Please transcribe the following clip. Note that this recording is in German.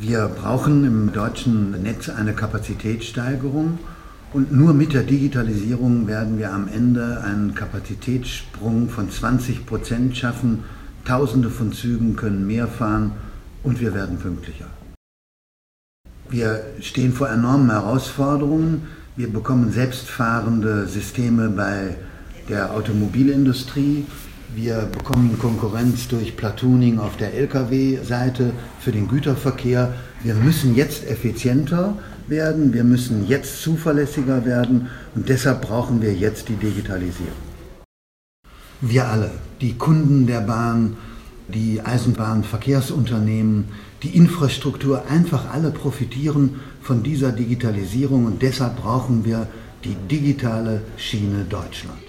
Wir brauchen im deutschen Netz eine Kapazitätssteigerung und nur mit der Digitalisierung werden wir am Ende einen Kapazitätssprung von 20% schaffen. Tausende von Zügen können mehr fahren und wir werden pünktlicher. Wir stehen vor enormen Herausforderungen. Wir bekommen selbstfahrende Systeme bei der Automobilindustrie. Wir bekommen Konkurrenz durch Platooning auf der Lkw-Seite für den Güterverkehr. Wir müssen jetzt effizienter werden, wir müssen jetzt zuverlässiger werden und deshalb brauchen wir jetzt die Digitalisierung. Wir alle, die Kunden der Bahn, die Eisenbahnverkehrsunternehmen, die Infrastruktur, einfach alle profitieren von dieser Digitalisierung und deshalb brauchen wir die digitale Schiene Deutschland.